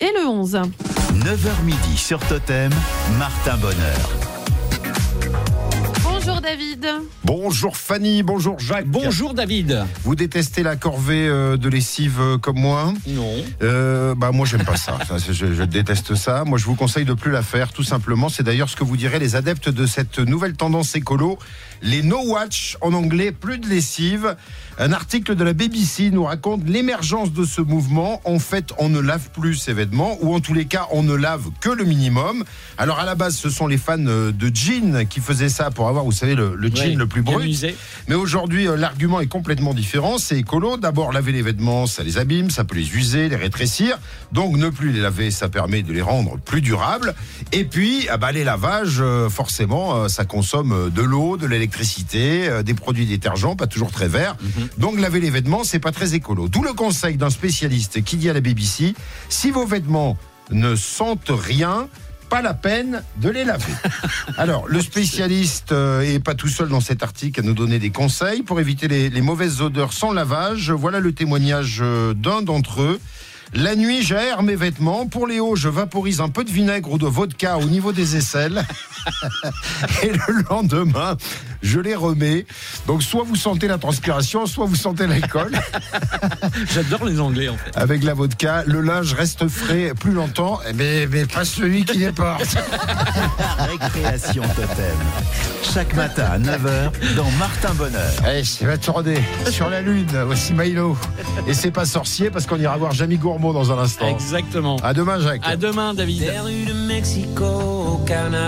et le 11. 9h midi sur Totem, Martin Bonheur. Bonjour David. Bonjour Fanny, bonjour Jacques. Bonjour David. Vous détestez la corvée de lessive comme moi ? Non. Moi j'aime pas ça. Je déteste ça. Moi je vous conseille de plus la faire tout simplement. C'est d'ailleurs ce que vous direz les adeptes de cette nouvelle tendance écolo. Les no watch en anglais, plus de lessive. Un article de la BBC nous raconte l'émergence de ce mouvement. En fait, on ne lave plus ses vêtements, ou en tous les cas, on ne lave que le minimum. Alors à la base, ce sont les fans de jeans qui faisaient ça pour avoir, vous savez, le jean le plus brut. Usé. Mais aujourd'hui, l'argument est complètement différent. C'est écolo. D'abord, laver les vêtements, ça les abîme, ça peut les user, les rétrécir. Donc, ne plus les laver, ça permet de les rendre plus durables. Et puis, les lavages, forcément, ça consomme de l'eau, de l'électricité, des produits détergents, pas toujours très verts. Donc, laver les vêtements, c'est pas très écolo. D'où le conseil d'un spécialiste qui dit à la BBC, si vos vêtements ne sentent rien, pas la peine de les laver. Alors, le spécialiste est pas tout seul dans cet article à nous donner des conseils pour éviter les mauvaises odeurs sans lavage. Voilà le témoignage d'un d'entre eux. La nuit, j'aère mes vêtements. Pour les hauts, je vaporise un peu de vinaigre ou de vodka au niveau des aisselles. Et le lendemain, je les remets. Donc, soit vous sentez la transpiration, soit vous sentez l'alcool. J'adore les Anglais, en fait. Avec la vodka, le linge reste frais plus longtemps, mais pas celui qui les porte. Récréation Totem. Chaque matin à 9h dans Martin Bonheur. Allez, je vais tourner sur la lune. Voici Milo. Et c'est pas sorcier parce qu'on ira voir Jamie Gourmaud dans un instant. Exactement. À demain, Jacques. À demain, David. Des rues de Mexico au Canada.